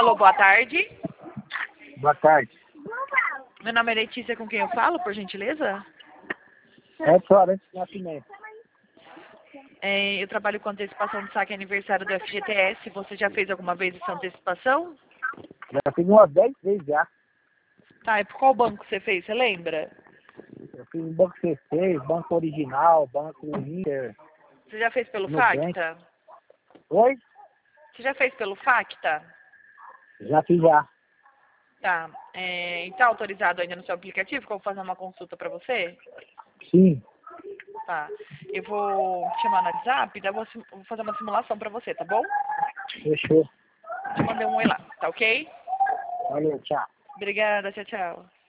Alô, boa tarde. Boa tarde. Meu nome é Letícia, com quem eu falo, por gentileza? Edson Arantes Nascimento. Eu trabalho com antecipação de saque aniversário do FGTS. Você já fez alguma vez essa antecipação? Já fiz umas 10 vezes já. Tá, e por qual banco você fez? Você lembra? Eu fiz no Banco C6, Banco Original, Banco Inter, Você já fez pelo Nubank. Facta? Oi? Você já fez pelo Facta? Já fiz já. Tá. E tá autorizado ainda no seu aplicativo que eu vou fazer uma consulta pra você? Sim. Tá. Eu vou te chamar no WhatsApp, daí eu vou fazer uma simulação pra você, tá bom? Fechou. Te mandei um oi lá, tá ok? Valeu, tchau. Obrigada, tchau, tchau.